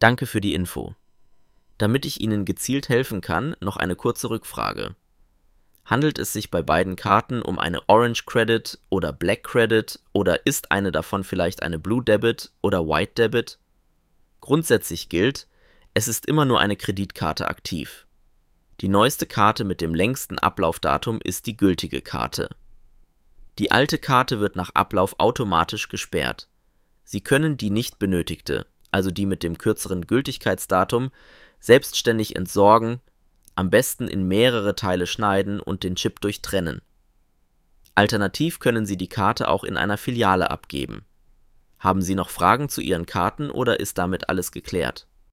Danke für die Info. Damit ich Ihnen gezielt helfen kann, noch eine kurze Rückfrage. Handelt es sich bei beiden Karten um eine Orange Credit oder Black Credit oder ist eine davon vielleicht eine Blue Debit oder White Debit? Grundsätzlich gilt, es ist immer nur eine Kreditkarte aktiv. Die neueste Karte mit dem längsten Ablaufdatum ist die gültige Karte. Die alte Karte wird nach Ablauf automatisch gesperrt. Sie können die nicht benötigte, also die mit dem kürzeren Gültigkeitsdatum, selbstständig entsorgen, am besten in mehrere Teile schneiden und den Chip durchtrennen. Alternativ können Sie die Karte auch in einer Filiale abgeben. Haben Sie noch Fragen zu Ihren Karten oder ist damit alles geklärt?